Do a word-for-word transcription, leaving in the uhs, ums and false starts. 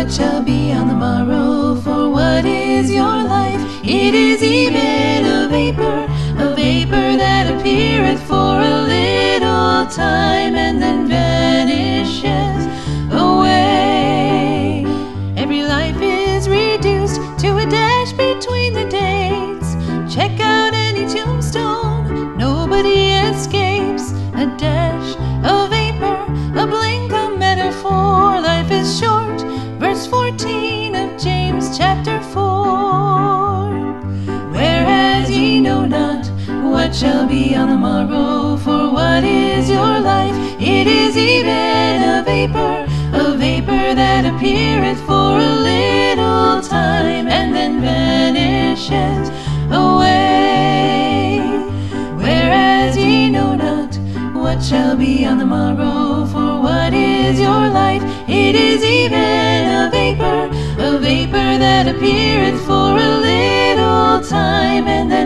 what shall be on the morrow? For what is your life? It is even a vapor, a vapor that appeareth for a little time and then vanishes away. Every life is reduced to a dash between the dates. Check out any tombstone, nobody escapes. A dash, a vapor, a blink, a metaphor. Life is short. Verse fourteen of James chapter four. Whereas ye know not what shall be on the morrow, for what is your life? It is even a vapor, a vapor that appeareth for a little time and then vanishes away. Whereas ye know not what shall be on the morrow, for what is your life? It is even a vapor, a vapor that appeareth for a little time and then